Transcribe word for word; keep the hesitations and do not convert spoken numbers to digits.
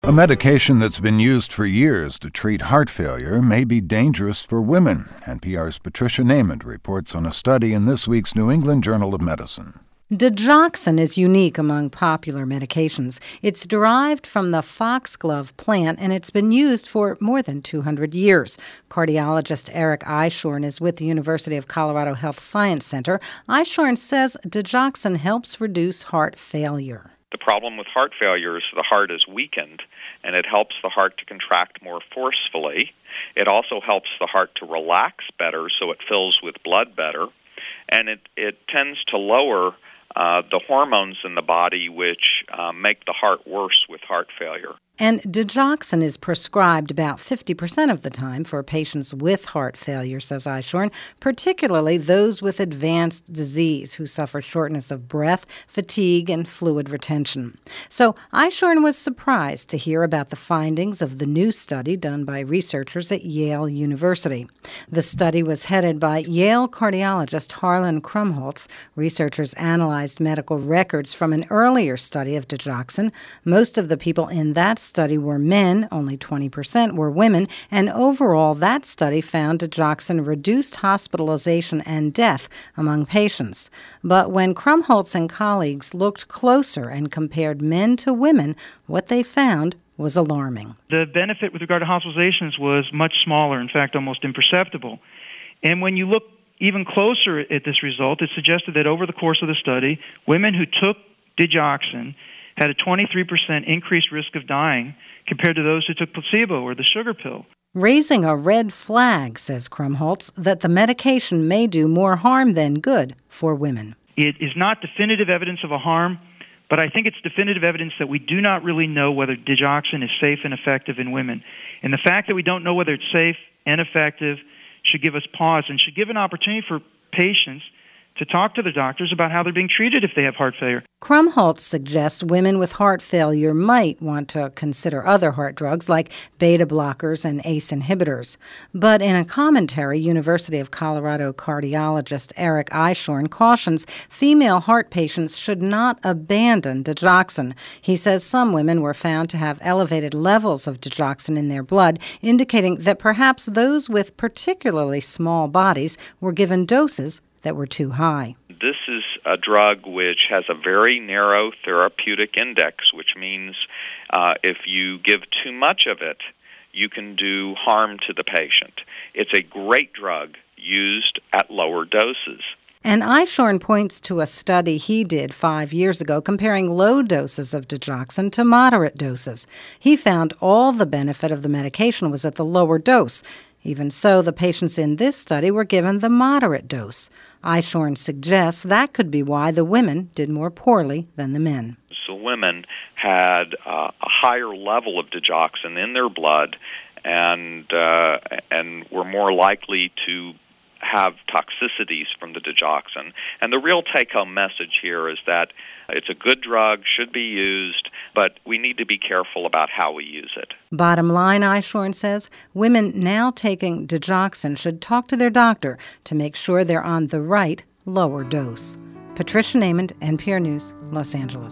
A medication that's been used for years to treat heart failure may be dangerous for women. N P R's Patricia Naiman reports on a study in this week's New England Journal of Medicine. Digoxin is unique among popular medications. It's derived from the foxglove plant, and it's been used for more than two hundred years. Cardiologist Eric Eishorn is with the University of Colorado Health Science Center. Eishorn says digoxin helps reduce heart failure. The problem with heart failure is the heart is weakened, and it helps the heart to contract more forcefully. It also helps the heart to relax better, so it fills with blood better. And it, it tends to lower uh, the hormones in the body which uh, make the heart worse with heart failure. And digoxin is prescribed about fifty percent of the time for patients with heart failure, says Eishorn, particularly those with advanced disease who suffer shortness of breath, fatigue, and fluid retention. So Eishorn was surprised to hear about the findings of the new study done by researchers at Yale University. The study was headed by Yale cardiologist Harlan Krumholtz. Researchers analyzed medical records from an earlier study of digoxin. Most of the people in that study were men, only twenty percent were women, and overall that study found digoxin reduced hospitalization and death among patients. But when Krumholtz and colleagues looked closer and compared men to women, what they found was alarming. The benefit with regard to hospitalizations was much smaller, in fact, almost imperceptible. And when you look even closer at this result, it suggested that over the course of the study, women who took digoxin had a twenty-three percent increased risk of dying compared to those who took placebo or the sugar pill. Raising a red flag, says Krumholtz, that the medication may do more harm than good for women. It is not definitive evidence of a harm, but I think it's definitive evidence that we do not really know whether digoxin is safe and effective in women. And the fact that we don't know whether it's safe and effective should give us pause and should give an opportunity for patients to talk to their doctors about how they're being treated if they have heart failure. Krumholtz suggests women with heart failure might want to consider other heart drugs like beta blockers and A C E inhibitors. But in a commentary, University of Colorado cardiologist Eric Eishorn cautions female heart patients should not abandon digoxin. He says some women were found to have elevated levels of digoxin in their blood, indicating that perhaps those with particularly small bodies were given doses that were too high. This is a drug which has a very narrow therapeutic index, which means uh, if you give too much of it, you can do harm to the patient. It's a great drug used at lower doses. And Eishorn points to a study he did five years ago comparing low doses of digoxin to moderate doses. He found all the benefit of the medication was at the lower dose. Even so, the patients in this study were given the moderate dose. Eishorn suggests that could be why the women did more poorly than the men. So women had uh, a higher level of digoxin in their blood and uh, and were more likely to have toxicities from the digoxin. And the real take-home message here is that it's a good drug, should be used, but we need to be careful about how we use it. Bottom line, Eishorn says, women now taking digoxin should talk to their doctor to make sure they're on the right lower dose. Patricia Naiman, N P R News, Los Angeles.